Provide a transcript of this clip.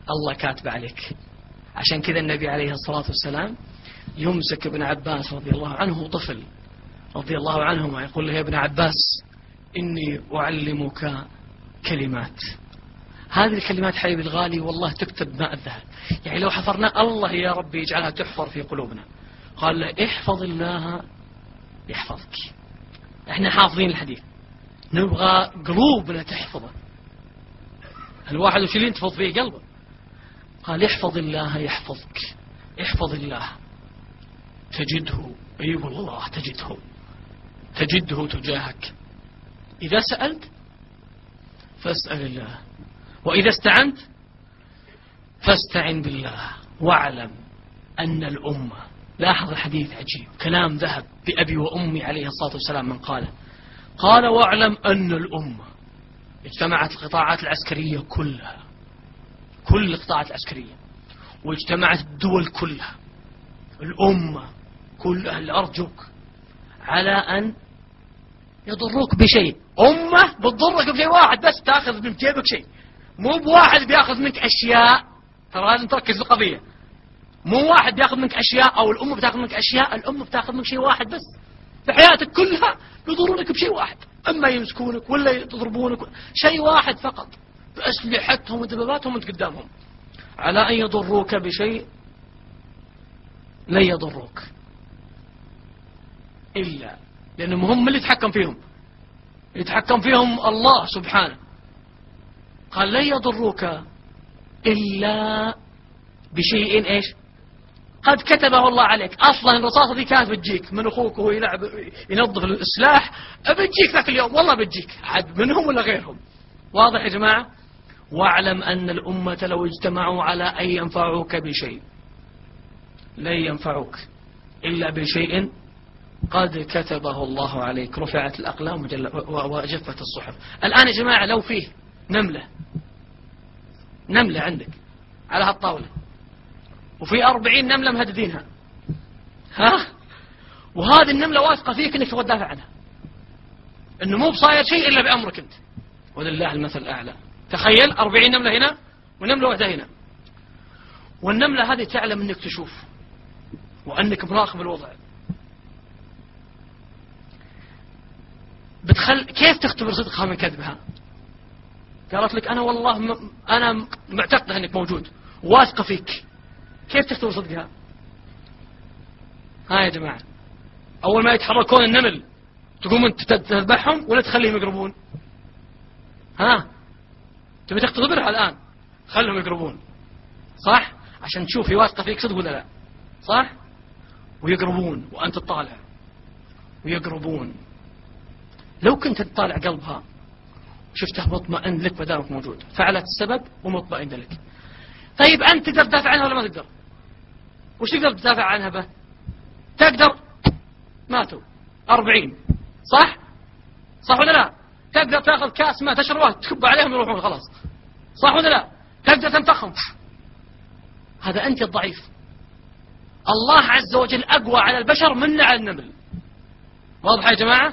الله كاتب عليك. عشان كذا النبي عليه الصلاة والسلام يمسك ابن عباس رضي الله عنه، طفل رضي الله عنهما، يقول له: يا ابن عباس إني أعلمك كلمات. هذه الكلمات حبيبي الغالي والله تكتب ماء الذهب، يعني لو حفرنا الله يا ربي يجعلها تحفر في قلوبنا. قال له: احفظ الله يحفظك. احنا حافظين الحديث، نبغى قلوبنا تحفظه. الواحد وش اللي ينتفض فيه؟ قلبه. قال: احفظ الله يحفظك، احفظ الله تجده، يقول الله تجده تجاهك. إذا سألت فاسأل الله، وإذا استعنت فاستعن بالله، واعلم أن الأمة. لاحظ الحديث عجيب، كلام ذهب بأبي وأمي عليه الصلاة والسلام من قال: واعلم أن الأمة اجتمعت القطاعات العسكرية كلها، كل القطاعات العسكرية، واجتمعت الدول كلها، الأمة كل أهل أرجوك على أن يضروك بشيء. أمة بتضرك بشيء واحد بس، تأخذ من جيبك شيء، مو بواحد بيأخذ منك أشياء. ترى لازم تركز في القضية، مو واحد بيأخذ منك أشياء أو الأمة بتأخذ منك أشياء. الأمة بتأخذ منك شيء واحد بس في حياتك كلها، يضرونك بشيء واحد، أما يمسكونك ولا يضربونك، شيء واحد فقط، بأسلحتهم ودباباتهم وانت قدامهم، على أن يضروك بشيء لا يضروك إلا لأنهم هم اللي يتحكم فيهم، يتحكم فيهم الله سبحانه. قال: لا يضروك إلا بشيء إيش قد كتبه الله عليك. أصلا الرصاصة دي كانت بتجيك من أخوك وهو يلعب ينظف السلاح، بتجيك ذاك اليوم، والله بتجيك حد منهم ولا غيرهم. واضح يا جماعة؟ واعلم أن الأمة لو اجتمعوا على أن ينفعوك بشيء لا ينفعوك إلا بشيء قد كتبه الله عليك. رفعت الأقلام وجفت الصحف. الآن يا جماعة لو فيه نملة عندك على هالطاولة، وفي 40 نملة مهددينها، وهذه النملة واثقة فيك انك تبغى تدافع عنها، انه مو بصاير شيء الا بأمرك انت، ولله المثل الأعلى. تخيل 40 نملة هنا ونملة واحدة هنا، والنملة هذه تعلم انك تشوف وانك مراقب الوضع. كيف تختبر صدقها من كذبها؟ قالت لك أنا والله أنا معتقدة أنك موجود، واثقة فيك. كيف تختبر صدقها؟ ها يا جماعة، أول ما يتحركون النمل تقوم أنت تذبحهم ولا تخليهم يقربون؟ تبي تختبرها الآن، خلهم يقربون، صح؟ عشان تشوف هي واثقة فيك صدق ولا لا، صح؟ ويقربون وأنت تطالع ويقربون. لو كنت تطالع قلبها شفتها مطمئن لك مدامك موجود، فعلت السبب ومطمئن لك. طيب أنت تقدر تدافع عنها ولا ما تقدر؟ وش تقدر تدافع عنها به؟ تقدر، ماتوا 40، صح ولا لا؟ تقدر تأخذ كاس ماء تشربه تكب عليهم يروحون خلاص، صح ولا لا؟ تقدر تنتخم. هذا أنت الضعيف. الله عز وجل أقوى على البشر من على النمل. واضح يا جماعة؟